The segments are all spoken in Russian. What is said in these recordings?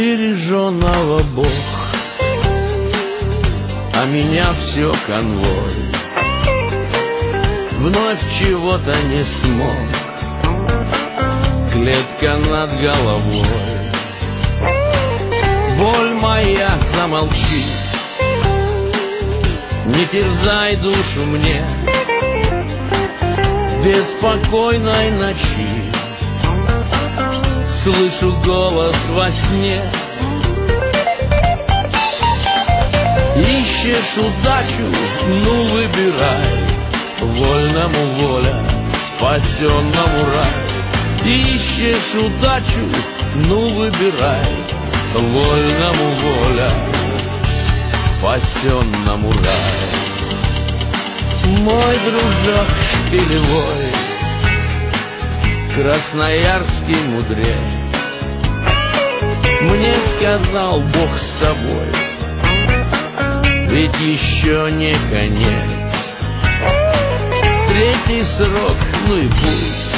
береженого Бог, а меня все конвой. Вновь чего-то не смог, клетка над головой. Боль моя, замолчи, не терзай душу мне беспокойной ночи. Слышу голос во сне. Ищешь удачу, ну выбирай, вольному воля, спасенному рай. Ищешь удачу, ну выбирай, вольному воля, спасенному рай. Мой дружок шпилевой, красноярский мудрец, мне сказал: Бог с тобой, ведь еще не конец. Третий срок, ну и пусть,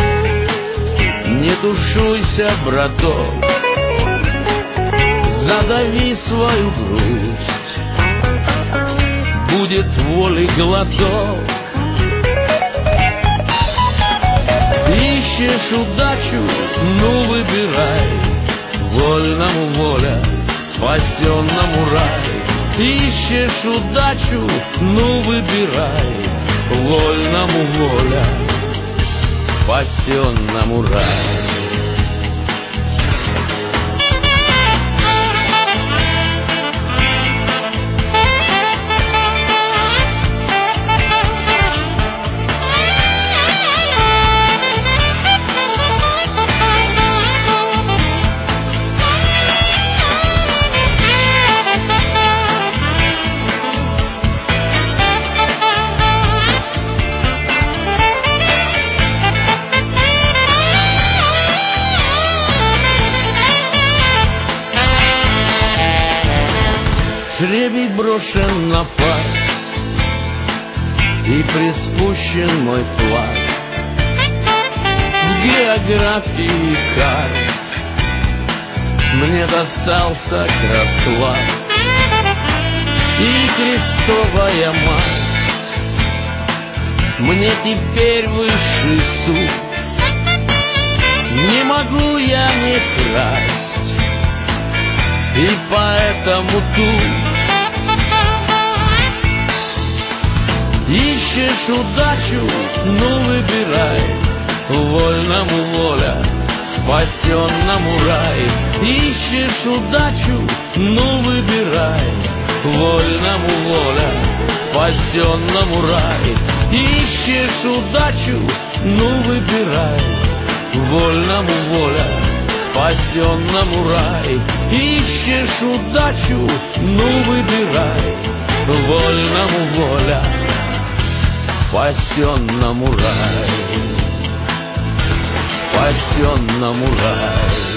не тушуйся, браток, задави свою грусть, будет воли глоток. Ищешь удачу, ну выбирай, вольному воля, спасенному рай. Ищешь удачу, ну выбирай, вольному воля, спасенному рай. Жребий брошен на фарс, и приспущен мой флаг в географии карт. Мне достался Краслав и крестовая масть. Мне теперь высший суд, не могу я не красть, и поэтому тут ищешь удачу, ну выбирай, вольному воля, спасенному рай. Ищешь удачу, ну выбирай, вольному воля, спасенному рай. Ищешь удачу, ну выбирай, вольному воля, спасенному рай. Ищешь удачу, ну выбирай, вольному воля, спасенному рай, спасенному рай.